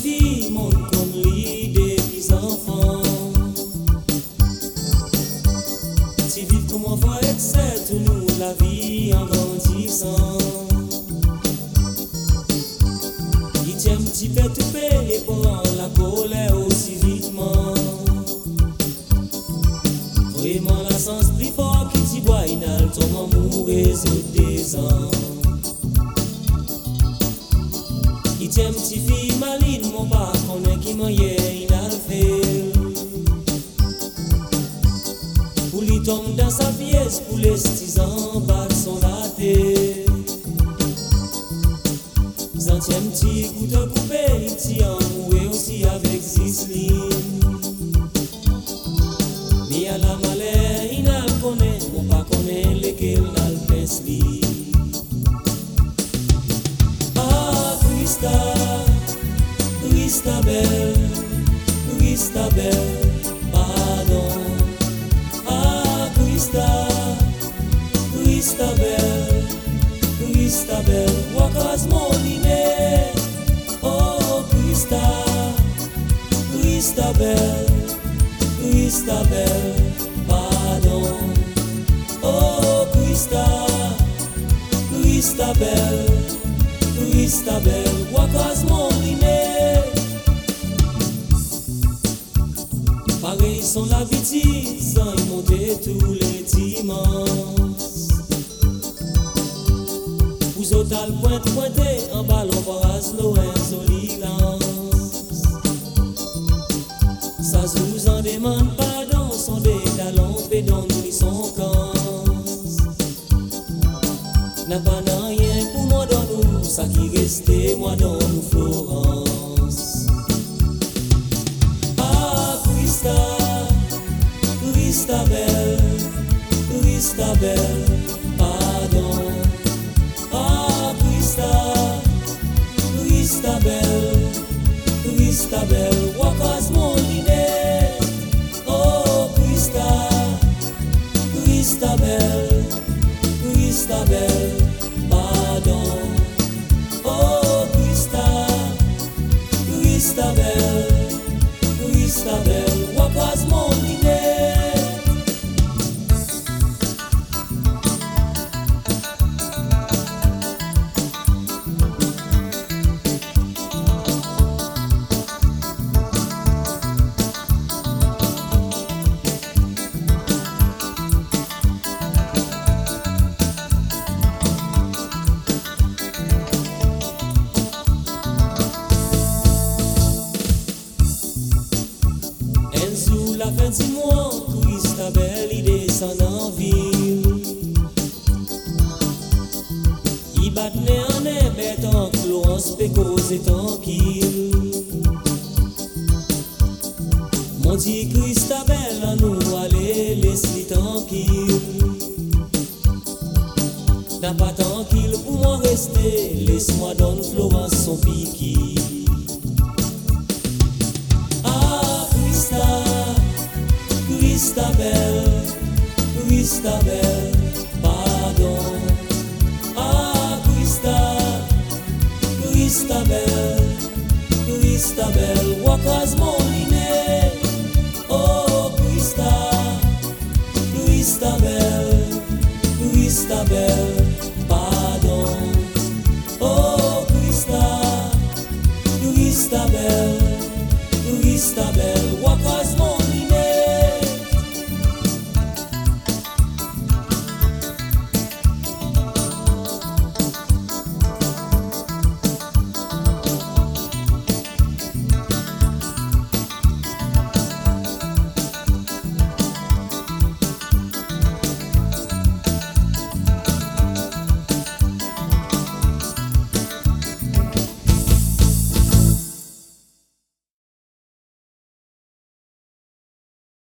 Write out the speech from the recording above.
fi, mon comme l'idée des enfants. Si vivre comme on va être seul, tout nous la vie en grandissant. Il tient un petit peu tout payer pour la colère aussi vitement. Vraiment la sens plus fort qui dit bois, il a le temps de mourir des ans. Il tient un petit fille maline, mon pas qu'on est qui m'aille, il a le fait. Pour lui tombe dans sa pièce, pour les 6 ans, battre son raté. Centième petit coup de coupé, il tient mourir aussi avec 6 lignes. Mais à la malheur, il n'a le connaît, mon pas connaît lesquels n'a le pince li. Ah, Christabel, pardon. Ah, Christabel, wakas moline. Oh, Christabel, pardon. Oh, Christabel, wakas moline. Pareil sont l'habitude, sans y monter tous les dimanches. Vous autres al pointé en ballon barrage loin solilance. Ça vous en demande pardon, son des talons pédons nous son camp. N'a pas rien pour moi dans nous, ça qui restait moi dans nous Florence. Ah, Christabel, pardon. Ah, Christabel, wakas moline. Oh, Christabel, pardon. Oh, Christabel, wakas moline. La fin du mois, Christabel, il descend en ville. Il bat en bête en Florence, Pécose et tranquille. Mon dit Christabel, à nous aller, laisse-lui tranquille. N'a pas tranquille pour moi rester, laisse-moi donner Florence son piqui. Ah, Christabel, pardon. Ah, Christabel, wakas moline. Oh, Christabel,